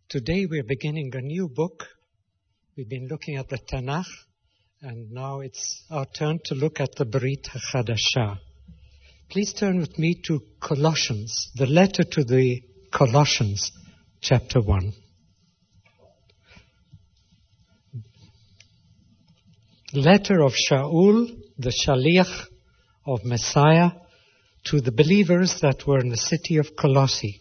Today we're beginning a new book. We've been looking at the Tanakh, and now it's our turn to look at the Brit Chadashah. Please turn with me to Colossians, the letter to the Colossians, chapter 1. Letter of Shaul, the Shaliach of Messiah, to the believers that were in the city of Colossae.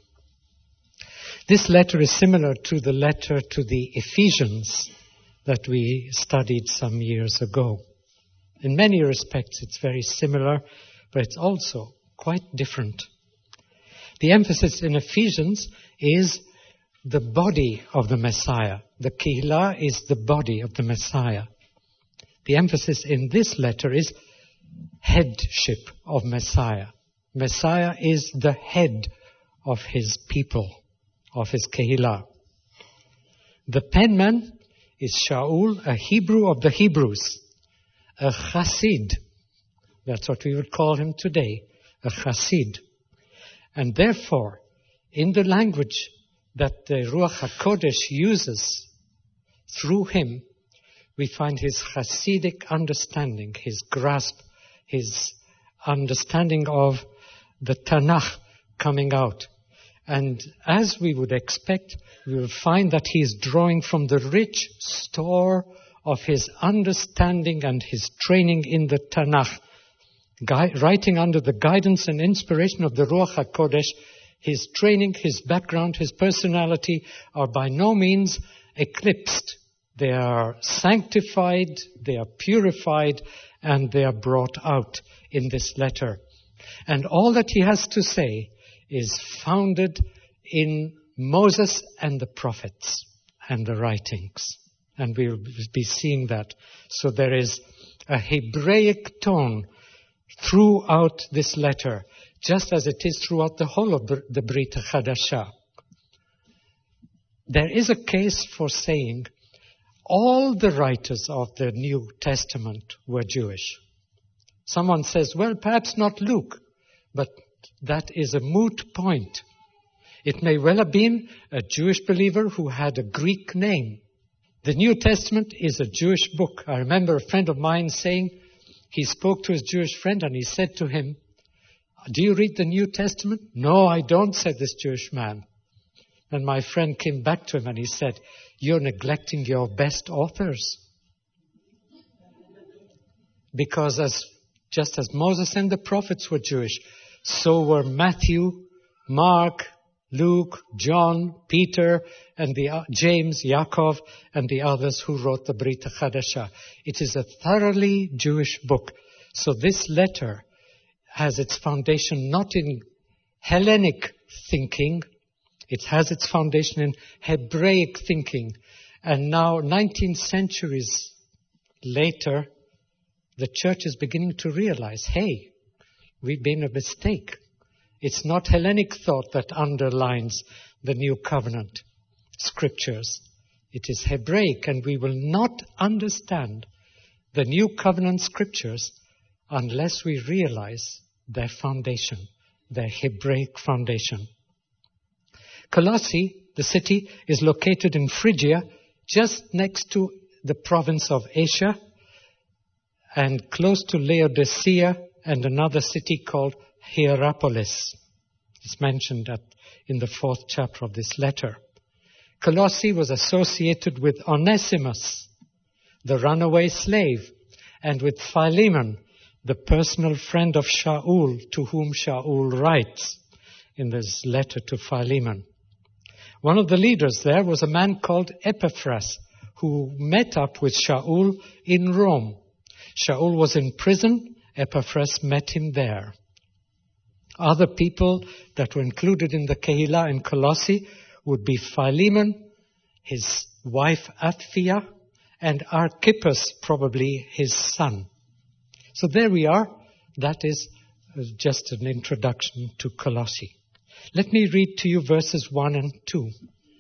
This letter is similar to the letter to the Ephesians that we studied some years ago. In many respects, it's very similar, but it's also quite different. The emphasis in Ephesians is the body of the Messiah. The Kehillah is the body of the Messiah. The emphasis in this letter is headship of Messiah. Messiah is the head of his people, of his Kehillah. The penman is Shaul, a Hebrew of the Hebrews, a Chassid. That's what we would call him today, a Chassid. And therefore, in the language that the Ruach HaKodesh uses through him, we find his Chassidic understanding, his grasp, his understanding of the Tanakh coming out. And as we would expect, we will find that he is drawing from the rich store of his understanding and his training in the Tanakh. Writing under the guidance and inspiration of the Ruach HaKodesh, his training, his background, his personality are by no means eclipsed. They are sanctified, they are purified, and they are brought out in this letter. And all that he has to say is founded in Moses and the prophets and the writings. And we will be seeing that. So there is a Hebraic tone throughout this letter, just as it is throughout the whole of the Brit Chadashah. There is a case for saying all the writers of the New Testament were Jewish. Someone says, well, perhaps not Luke, but that is a moot point. It may well have been a Jewish believer who had a Greek name. The New Testament is a Jewish book. I remember a friend of mine saying, he spoke to his Jewish friend and he said to him, do you read the New Testament? No, I don't, said this Jewish man. And my friend came back to him and he said, you're neglecting your best authors. Because just as Moses and the prophets were Jewish, so were Matthew, Mark, Luke, John, Peter, and James, Yaakov, and the others who wrote the Brit Chadashah. It is a thoroughly Jewish book. So this letter has its foundation not in Hellenic thinking, it has its foundation in Hebraic thinking. And now, 19 centuries later, the church is beginning to realize, hey, we've made a mistake. It's not Hellenic thought that underlines the New Covenant scriptures. It is Hebraic, and we will not understand the New Covenant scriptures unless we realize their foundation, their Hebraic foundation. Colossae, the city, is located in Phrygia, just next to the province of Asia, and close to Laodicea and another city called Hierapolis. It's mentioned in the 4th chapter of this letter. Colossae was associated with Onesimus, the runaway slave, and with Philemon, the personal friend of Shaul, to whom Shaul writes in this letter to Philemon. One of the leaders there was a man called Epaphras, who met up with Shaul in Rome. Shaul was in prison. Epaphras met him there. Other people that were included in the Kehillah in Colossae would be Philemon, his wife Apphia, and Archippus, probably his son. So there we are. That is just an introduction to Colossae. Let me read to you verses 1 and 2.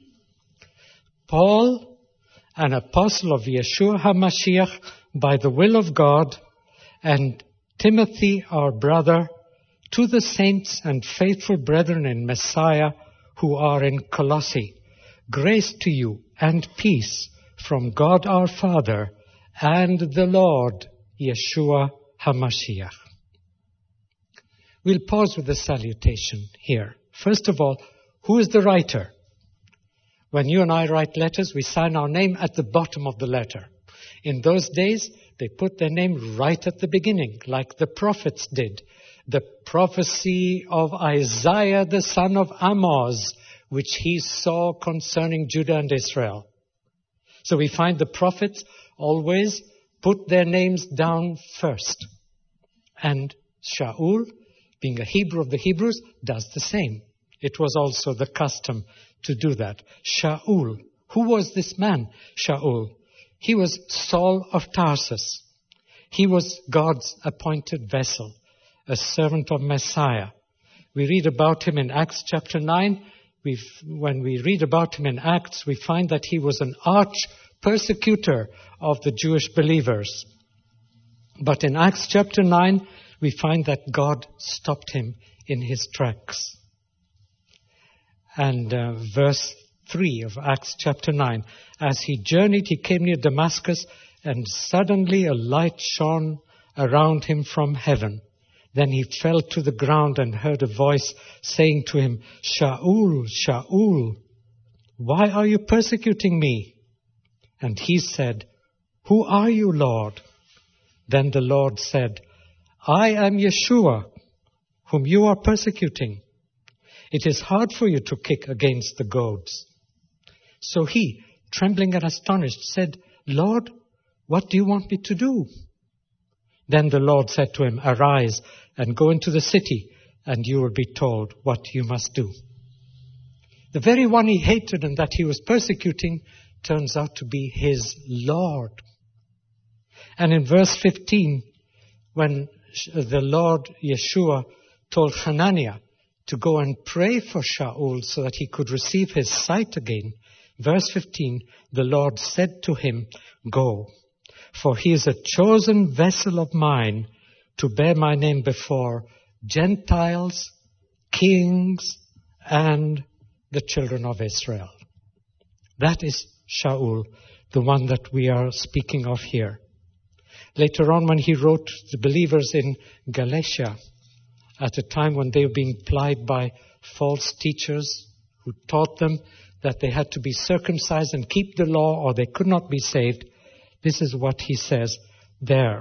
Paul, an apostle of Yeshua HaMashiach, by the will of God, and Timothy, our brother, to the saints and faithful brethren in Messiah who are in Colossae, Grace to you and peace from God our Father and the Lord Yeshua HaMashiach. We'll pause with the salutation here. First of all, who is the writer? When you and I write letters, we sign our name at the bottom of the letter. In those days, they put their name right at the beginning, like the prophets did. The prophecy of Isaiah, the son of Amoz, which he saw concerning Judah and Israel. So we find the prophets always put their names down first. And Shaul, being a Hebrew of the Hebrews, does the same. It was also the custom to do that. Shaul. Who was this man, Shaul? He was Saul of Tarsus. He was God's appointed vessel, a servant of Messiah. We read about him in Acts chapter 9. When we read about him in Acts, we find that he was an arch persecutor of the Jewish believers. But in Acts chapter 9, we find that God stopped him in his tracks. And verse 3 of Acts chapter 9, as he journeyed, he came near Damascus, and suddenly a light shone around him from heaven. Then he fell to the ground and heard a voice saying to him, Shaul, Shaul, why are you persecuting me? And he said, Who are you, Lord? Then the Lord said, I am Yeshua, whom you are persecuting. It is hard for you to kick against the goads. So he, trembling and astonished, said, Lord, what do you want me to do? Then the Lord said to him, Arise and go into the city, and you will be told what you must do. The very one he hated and that he was persecuting turns out to be his Lord. And in verse 15, when the Lord Yeshua told Hananiah to go and pray for Shaul so that he could receive his sight again, verse 15, the Lord said to him, Go, for he is a chosen vessel of mine to bear my name before Gentiles, kings, and the children of Israel. That is Shaul, the one that we are speaking of here. Later on, when he wrote the believers in Galatia, at a time when they were being plied by false teachers who taught them that they had to be circumcised and keep the law or they could not be saved, this is what he says there.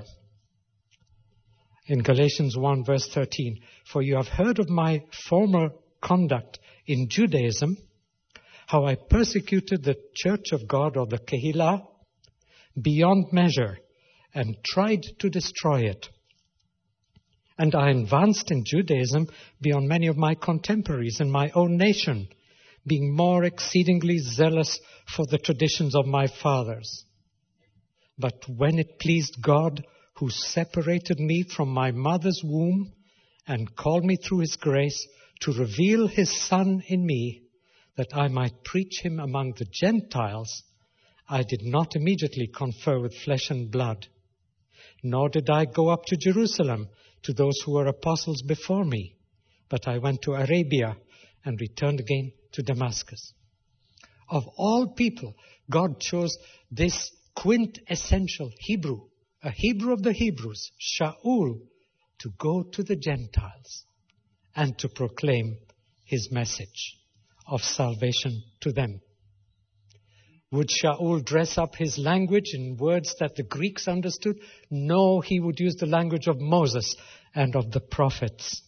In Galatians 1 verse 13, For you have heard of my former conduct in Judaism, how I persecuted the church of God, or the Kehillah, beyond measure, and tried to destroy it. And I advanced in Judaism beyond many of my contemporaries in my own nation, being more exceedingly zealous for the traditions of my fathers. But when it pleased God, who separated me from my mother's womb and called me through his grace to reveal his Son in me, that I might preach him among the Gentiles, I did not immediately confer with flesh and blood, nor did I go up to Jerusalem to those who were apostles before me, but I went to Arabia and returned again to Damascus. Of all people, God chose this quintessential Hebrew, a Hebrew of the Hebrews, Shaul, to go to the Gentiles and to proclaim his message of salvation to them. Would Shaul dress up his language in words that the Greeks understood? No, he would use the language of Moses and of the prophets.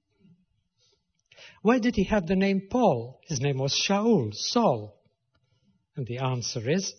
Why did he have the name Paul? His name was Shaul, Saul. And the answer is,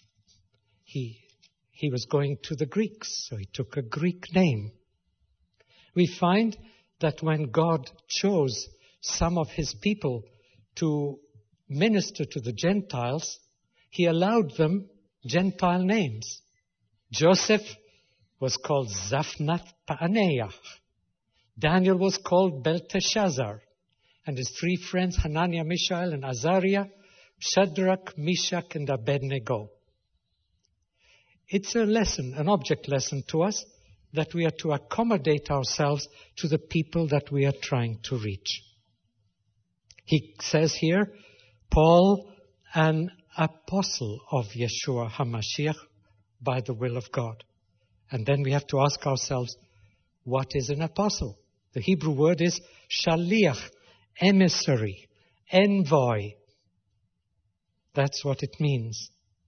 he was going to the Greeks, so he took a Greek name. We find that when God chose some of his people to minister to the Gentiles, he allowed them Gentile names. Joseph was called Zaphnath Paaneah. Daniel was called Belteshazzar. And his three friends, Hananiah, Mishael, and Azariah, Shadrach, Meshach, and Abednego. It's a lesson, an object lesson to us, that we are to accommodate ourselves to the people that we are trying to reach. He says here, Paul an apostle of Yeshua HaMashiach by the will of God. And then we have to ask ourselves, what is an apostle? The Hebrew word is shaliach, emissary, envoy. That's what it means.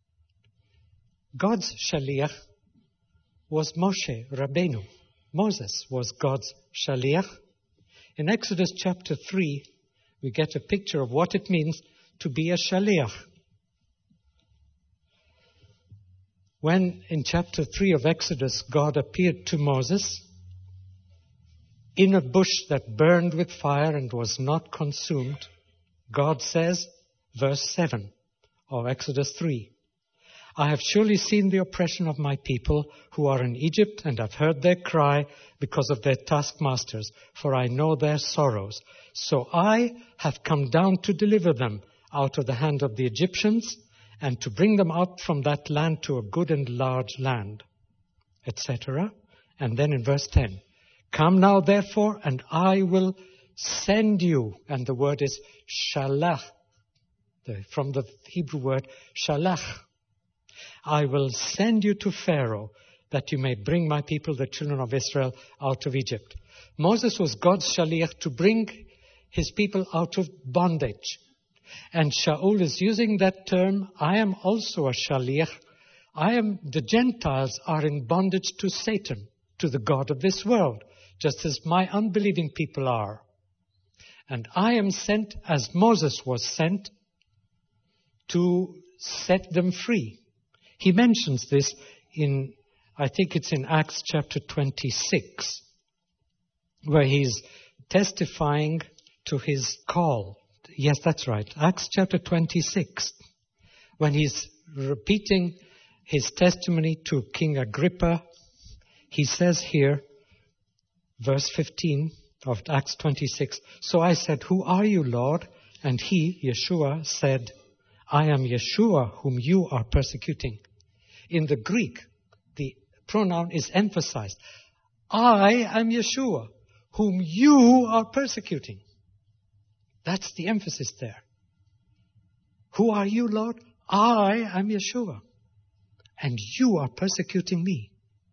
God's shaliach was Moshe Rabbeinu. Moses was God's shaliach. In Exodus chapter 3, we get a picture of what it means to be a shaliach. When in chapter 3 of Exodus, God appeared to Moses in a bush that burned with fire and was not consumed, God says, verse 7 of Exodus 3, I have surely seen the oppression of my people who are in Egypt, and have heard their cry because of their taskmasters, for I know their sorrows. So I have come down to deliver them out of the hand of the Egyptians, and to bring them out from that land to a good and large land, etc. And then in verse 10, come now therefore, and I will send you. And the word is shalach, from the Hebrew word shalach. I will send you to Pharaoh, that you may bring my people, the children of Israel, out of Egypt. Moses was God's shaliach to bring his people out of bondage. And Shaul is using that term, I am also a shaliach. The Gentiles are in bondage to Satan, to the God of this world, just as my unbelieving people are. And I am sent, as Moses was sent, to set them free. He mentions this in, I think it's in Acts chapter 26, where he's testifying to his call. Yes, that's right. Acts chapter 26, when he's repeating his testimony to King Agrippa, he says here, verse 15 of Acts 26, so I said, who are you, Lord? And he, Yeshua, said, I am Yeshua whom you are persecuting. In the Greek, the pronoun is emphasized. I am Yeshua whom you are persecuting. That's the emphasis there. Who are you, Lord? I am Yeshua, and you are persecuting me.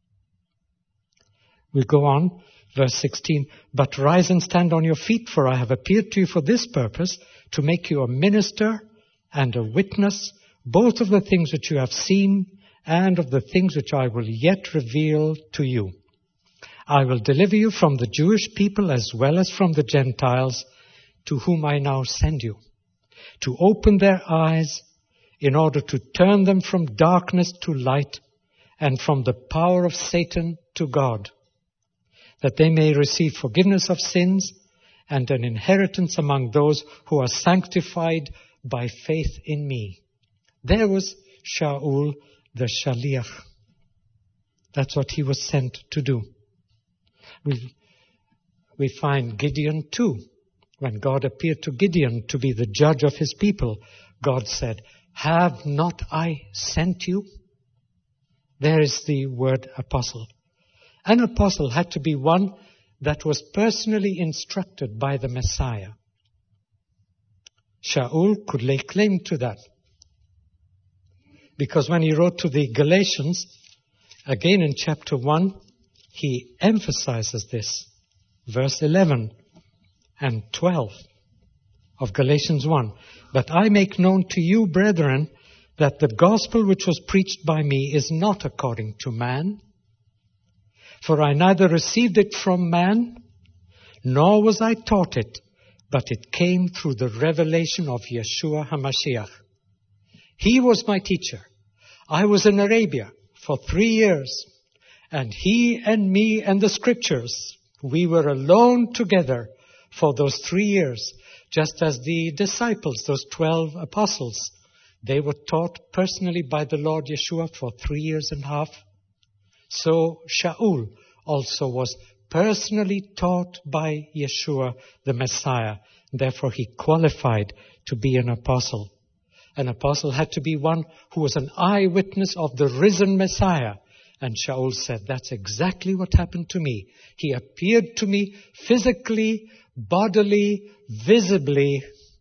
We go on, verse 16, but rise and stand on your feet, for I have appeared to you for this purpose, to make you a minister and a witness, both of the things which you have seen and of the things which I will yet reveal to you. I will deliver you from the Jewish people as well as from the Gentiles, to whom I now send you, to open their eyes in order to turn them from darkness to light and from the power of Satan to God, that they may receive forgiveness of sins and an inheritance among those who are sanctified by faith in me. There was Shaul the Shaliach. That's what he was sent to do. We find Gideon too. When God appeared to Gideon to be the judge of his people, God said, have not I sent you? There is the word apostle. An apostle had to be one that was personally instructed by the Messiah. Shaul could lay claim to that. Because when he wrote to the Galatians, again in chapter 1, he emphasizes this. Verse 11 and 12 of Galatians 1. But I make known to you, brethren, that the gospel which was preached by me is not according to man. For I neither received it from man, nor was I taught it, but it came through the revelation of Yeshua HaMashiach. He was my teacher. I was in Arabia for 3 years, and he and me and the scriptures, we were alone together for those 3 years, just as the disciples, those 12 apostles, they were taught personally by the Lord Yeshua for 3 years and a half. So Shaul also was personally taught by Yeshua the Messiah. Therefore he qualified to be an apostle. An apostle had to be one who was an eyewitness of the risen Messiah. And Shaul said, that's exactly what happened to me. He appeared to me physically, bodily, visibly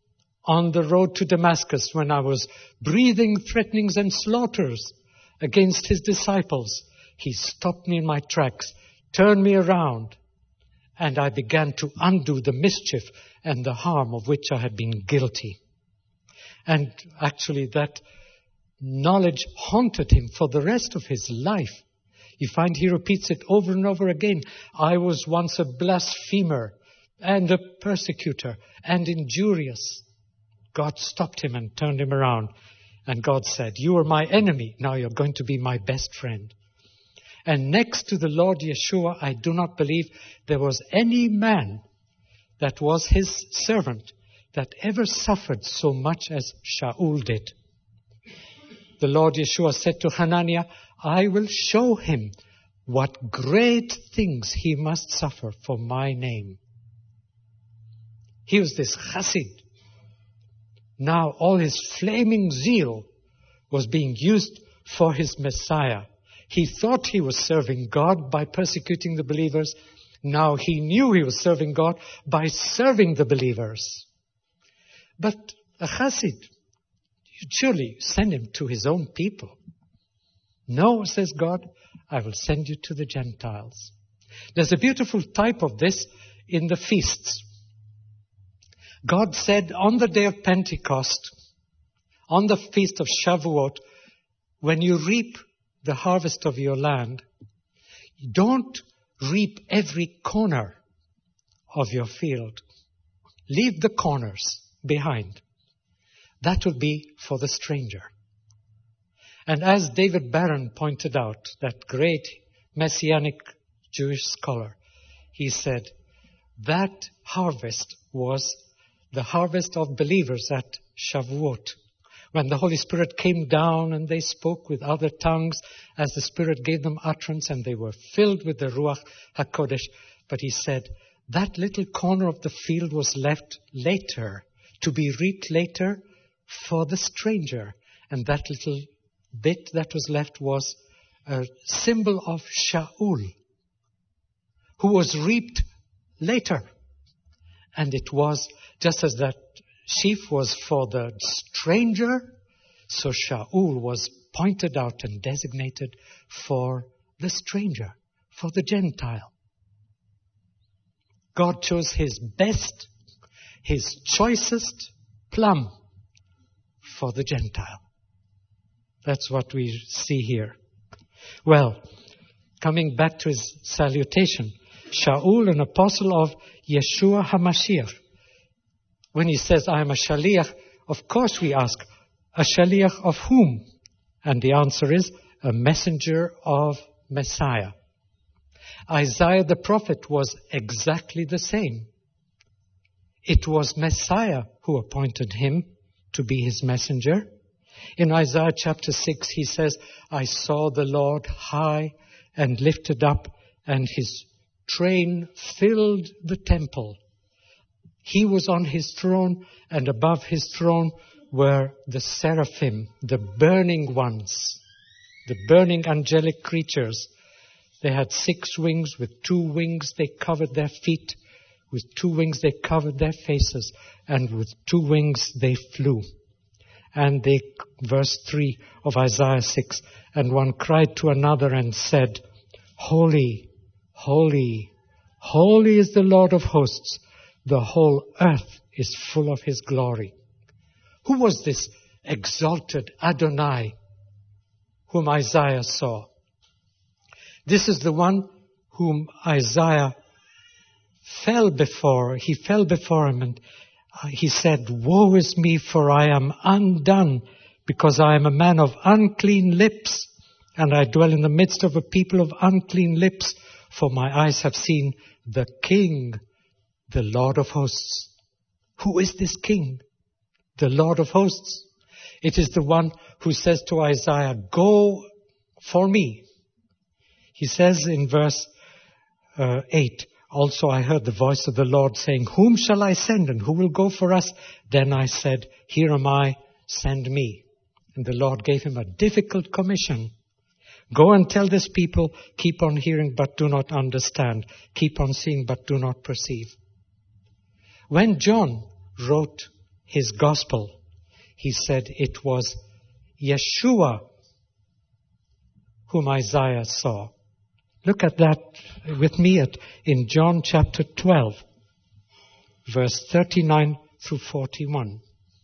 on the road to Damascus when I was breathing threatenings and slaughters against his disciples. He stopped me in my tracks, turned me around, and I began to undo the mischief and the harm of which I had been guilty. And actually that knowledge haunted him for the rest of his life. You find he repeats it over and over again. I was once a blasphemer and a persecutor and injurious. God stopped him and turned him around. And God said, you were my enemy. Now you're going to be my best friend. And next to the Lord Yeshua, I do not believe there was any man that was his servant that ever suffered so much as Shaul did. The Lord Yeshua said to Hananiah, I will show him what great things he must suffer for my name. He was this chassid. Now all his flaming zeal was being used for his Messiah. He thought he was serving God by persecuting the believers. Now he knew he was serving God by serving the believers. But a chassid, you'd surely send him to his own people. No, says God, I will send you to the Gentiles. There's a beautiful type of this in the feasts. God said on the day of Pentecost, on the feast of Shavuot, when you reap the harvest of your land, don't reap every corner of your field. Leave the corners behind. That will be for the stranger. And as David Barron pointed out, that great Messianic Jewish scholar, he said, that harvest was the harvest of believers at Shavuot, when the Holy Spirit came down and they spoke with other tongues as the Spirit gave them utterance and they were filled with the Ruach HaKodesh. But he said, that little corner of the field was left later, to be reaped later for the stranger. And that little bit that was left was a symbol of Shaul, who was reaped later. And it was just as that sheaf was for the stranger, so Shaul was pointed out and designated for the stranger, for the Gentile. God chose his best, his choicest plum for the Gentile. That's what we see here. Well, coming back to his salutation, Shaul, an apostle of Yeshua HaMashiach. When he says, I am a shaliach, of course we ask, a shaliach of whom? And the answer is, a messenger of Messiah. Isaiah the prophet was exactly the same. It was Messiah who appointed him to be his messenger. In Isaiah chapter 6, he says, I saw the Lord high and lifted up, and his train filled the temple. He was on his throne, and above his throne were the seraphim, the burning ones, the burning angelic creatures. They had 6 wings. With 2 wings they covered their feet. With 2 wings they covered their faces. And with 2 wings they flew. And they, verse 3 of Isaiah 6, and one cried to another and said, Holy, holy, holy is the Lord of hosts. The whole earth is full of his glory. Who was this exalted Adonai whom Isaiah saw? This is the one whom Isaiah fell before. He fell before him and he said, Woe is me, for I am undone, because I am a man of unclean lips, and I dwell in the midst of a people of unclean lips, for my eyes have seen the King, the Lord of hosts. Who is this King? The Lord of hosts. It is the one who says to Isaiah, Go for me. He says in verse 8, Also I heard the voice of the Lord saying, Whom shall I send, and who will go for us? Then I said, Here am I, send me. And the Lord gave him a difficult commission. Go and tell this people, keep on hearing but do not understand. Keep on seeing but do not perceive. When John wrote his gospel, he said it was Yeshua whom Isaiah saw. Look at that with me in John chapter 12, verse 39 through 41.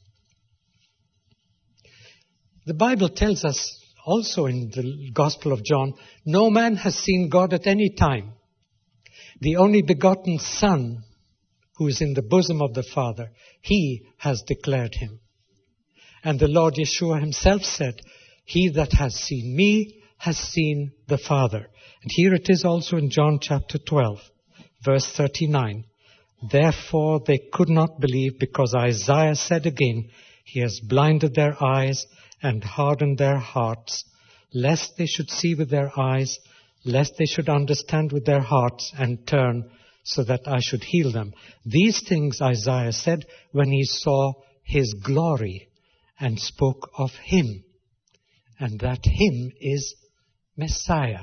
The Bible tells us also in the Gospel of John, no man has seen God at any time. The only begotten Son, who is in the bosom of the Father, he has declared him. And the Lord Yeshua himself said, he that has seen me has seen the Father. And here it is also in John chapter 12, verse 39. Therefore they could not believe, because Isaiah said again, he has blinded their eyes and hardened their hearts, lest they should see with their eyes, lest they should understand with their hearts and turn, so that I should heal them. These things Isaiah said when he saw his glory and spoke of him. And that him is Messiah.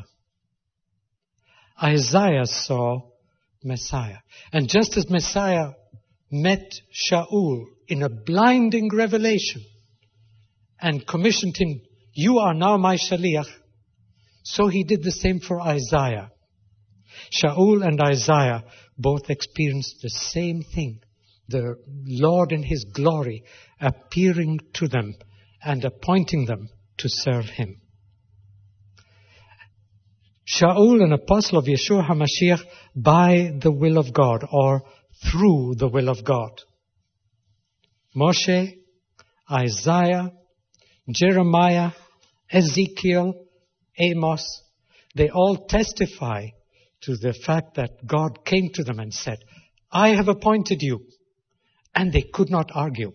Isaiah saw Messiah. And just as Messiah met Shaul in a blinding revelation and commissioned him, you are now my Shaliach, so he did the same for Isaiah. Shaul and Isaiah both experienced the same thing. The Lord in his glory appearing to them and appointing them to serve him. Shaul, an apostle of Yeshua HaMashiach, by the will of God, or through the will of God. Moshe, Isaiah, Jeremiah, Ezekiel, Amos, they all testify to the fact that God came to them and said, I have appointed you. And they could not argue.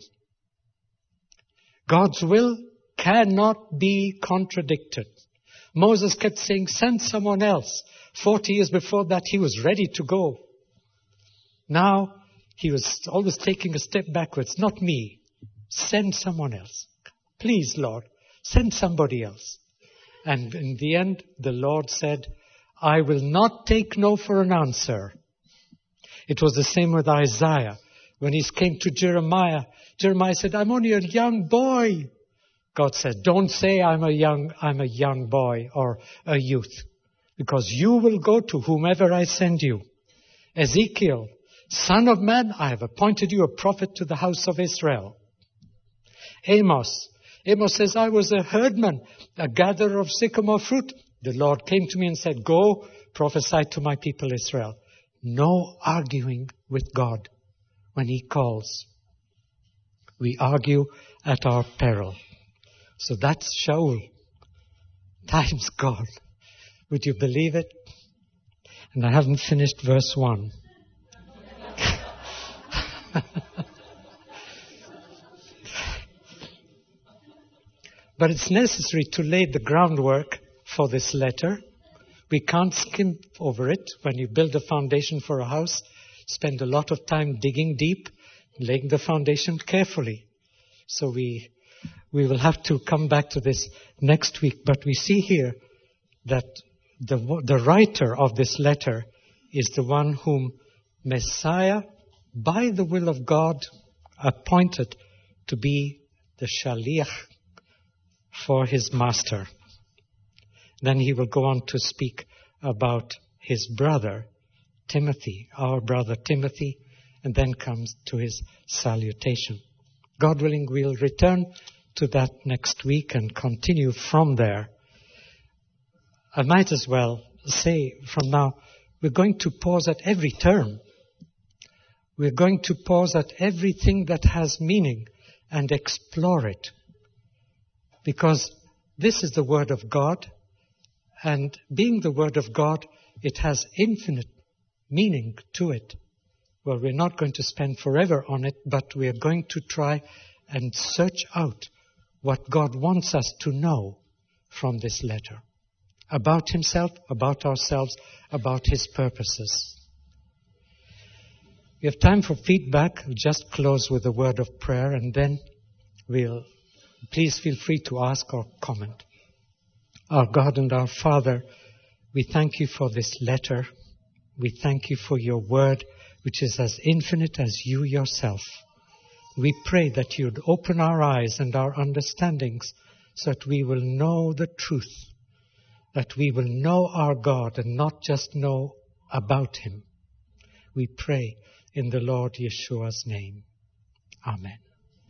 God's will cannot be contradicted. Moses kept saying, send someone else. 40 years before that, he was ready to go. Now, he was always taking a step backwards. Not me. Send someone else. Please, Lord, send somebody else. And in the end, the Lord said, I will not take no for an answer. It was the same with Isaiah. When he came to Jeremiah, Jeremiah said, I'm only a young boy. God said, don't say I'm a young boy or a youth, because you will go to whomever I send you. Ezekiel, son of man, I have appointed you a prophet to the house of Israel. Amos says, I was a herdman, a gatherer of sycamore fruit. The Lord came to me and said, go prophesy to my people Israel. No arguing with God when he calls. We argue at our peril. So that's Shaul. Time's gone. Would you believe it? And I haven't finished verse 1. But it's necessary to lay the groundwork for this letter. We can't skim over it. When you build a foundation for a house, spend a lot of time digging deep, laying the foundation carefully. So we will have to come back to this next week. But we see here that the writer of this letter is the one whom Messiah, by the will of God, appointed to be the Shaliach for his master. Then he will go on to speak about his brother, Timothy, our brother Timothy, and then comes to his salutation. God willing, we'll return to that next week and continue from there. I might as well say from now, we're going to pause at every term. We're going to pause at everything that has meaning and explore it. Because this is the Word of God, and being the Word of God, it has infinite meaning to it. Well, we're not going to spend forever on it, but we are going to try and search out what God wants us to know from this letter. About Himself, about ourselves, about His purposes. We have time for feedback. We'll just close with a word of prayer, and then please feel free to ask or comment. Our God and our Father, we thank you for this letter. We thank you for your word, which is as infinite as you yourself. We pray that you'd open our eyes and our understandings so that we will know the truth, that we will know our God and not just know about Him. We pray in the Lord Yeshua's name. Amen.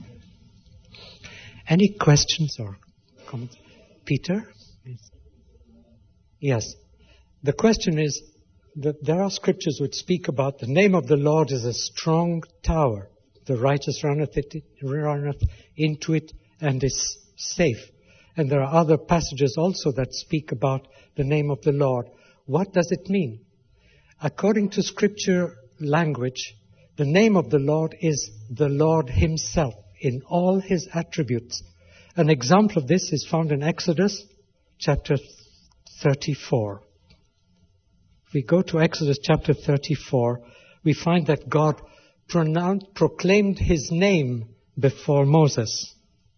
Any questions or comments? Peter? Yes. The question is that there are scriptures which speak about the name of the Lord is a strong tower. The righteous runneth into it and is safe. And there are other passages also that speak about the name of the Lord. What does it mean? According to scripture language, the name of the Lord is the Lord Himself in all His attributes. An example of this is found in Exodus chapter 34. If we go to Exodus chapter 34, we find that God proclaimed His name before Moses.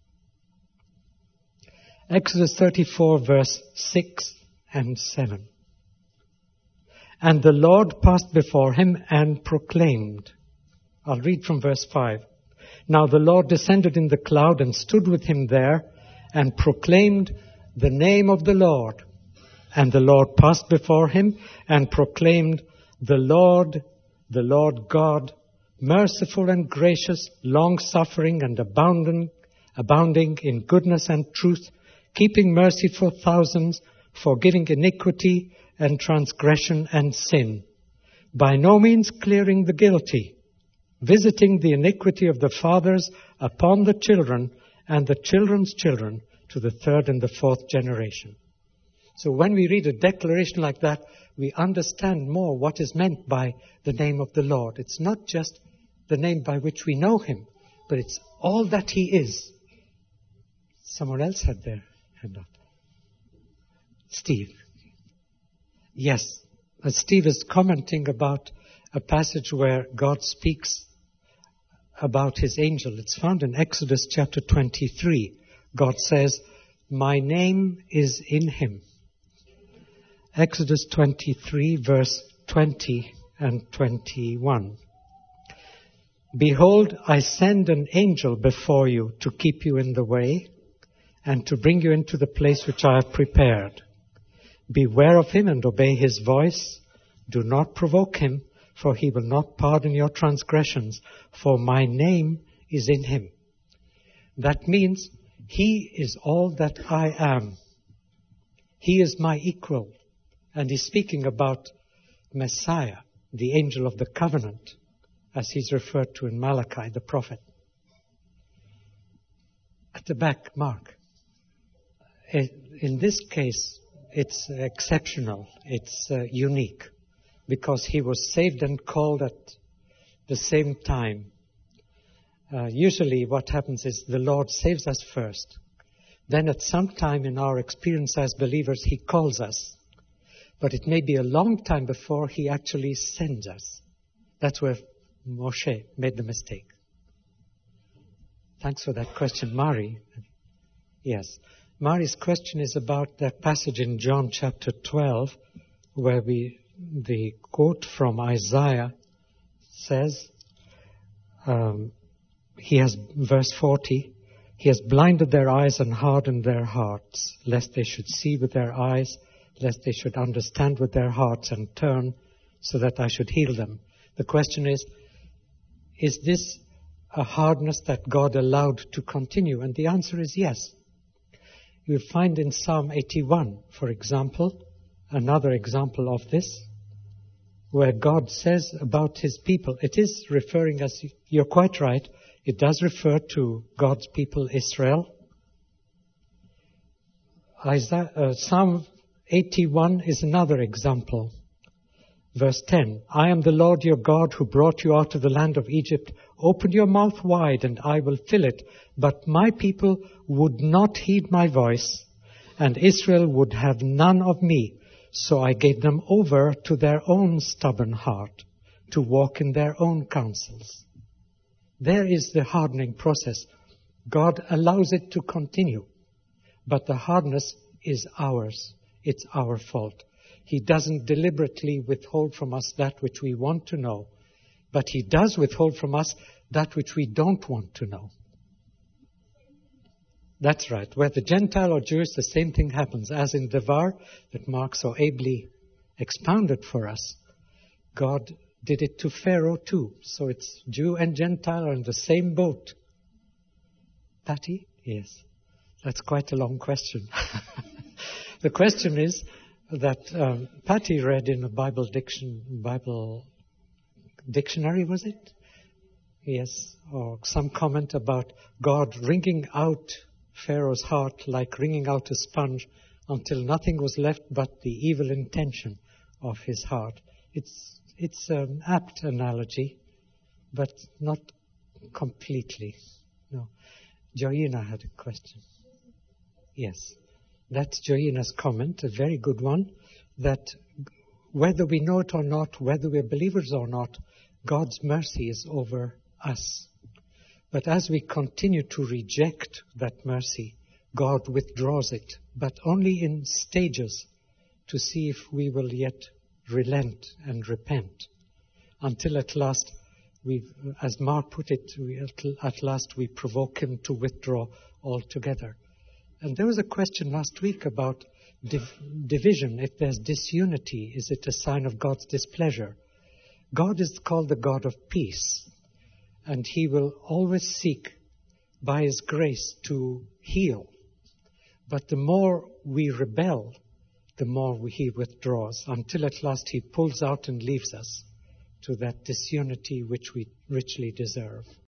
Exodus 34 verse 6 and 7. And the Lord passed before him and proclaimed. I'll read from verse 5. Now the Lord descended in the cloud and stood with him there and proclaimed the name of the Lord. And the Lord passed before him and proclaimed, the Lord God, merciful and gracious, long-suffering and abounding in goodness and truth, keeping mercy for thousands, forgiving iniquity and transgression and sin, by no means clearing the guilty, visiting the iniquity of the fathers upon the children and the children's children to the third and the fourth generation. So when we read a declaration like that, we understand more what is meant by the name of the Lord. It's not just the name by which we know Him, but it's all that He is. Someone else had their hand up. Steve. Yes, Steve is commenting about a passage where God speaks about His angel. It's found in Exodus chapter 23. God says, my name is in him. Exodus 23 verse 20 and 21. Behold, I send an angel before you to keep you in the way and to bring you into the place which I have prepared. Beware of him and obey his voice. Do not provoke him, for he will not pardon your transgressions, for my name is in him. That means he is all that I am. He is my equal. And he's speaking about Messiah, the angel of the covenant, as he's referred to in Malachi, the prophet. At the back, Mark. In this case, it's exceptional. It's unique because he was saved and called at the same time. Usually what happens is the Lord saves us first. Then at some time in our experience as believers, He calls us. But it may be a long time before He actually sends us. That's where Moshe made the mistake. Thanks for that question, Mari. Yes. Mari's question is about that passage in John chapter 12 where the quote from Isaiah says, verse 40, He has blinded their eyes and hardened their hearts, lest they should see with their eyes, lest they should understand with their hearts and turn so that I should heal them. The question is this a hardness that God allowed to continue? And the answer is yes. You'll find in Psalm 81, for example, another example of this, where God says about His people, it is referring, as you're quite right, it does refer to God's people Israel. Psalm 81 is another example. Verse 10, I am the Lord your God who brought you out of the land of Egypt. Open your mouth wide and I will fill it. But my people would not heed my voice, and Israel would have none of me. So I gave them over to their own stubborn heart, to walk in their own counsels. There is the hardening process. God allows it to continue. But the hardness is ours. It's our fault. He doesn't deliberately withhold from us that which we want to know. But He does withhold from us that which we don't want to know. That's right. Whether Gentile or Jewish, the same thing happens. As in Devar, that Mark so ably expounded for us, God did it to Pharaoh too. So it's Jew and Gentile are in the same boat. Patty? Yes. That's quite a long question. The question is that Patty read in a Bible dictionary, was it? Yes. Or some comment about God wringing out Pharaoh's heart like wringing out a sponge until nothing was left but the evil intention of his heart. It's an apt analogy, but not completely. No. Joanna had a question. Yes. That's Joanna's comment, a very good one, that whether we know it or not, whether we're believers or not, God's mercy is over us. But as we continue to reject that mercy, God withdraws it, but only in stages to see if we will yet relent and repent. Until at last, as Mark put it, at last we provoke him to withdraw altogether. And there was a question last week about division. If there's disunity, is it a sign of God's displeasure? God is called the God of peace. And he will always seek, by his grace, to heal. But the more we rebel, the more he withdraws, until at last he pulls out and leaves us to that disunity which we richly deserve.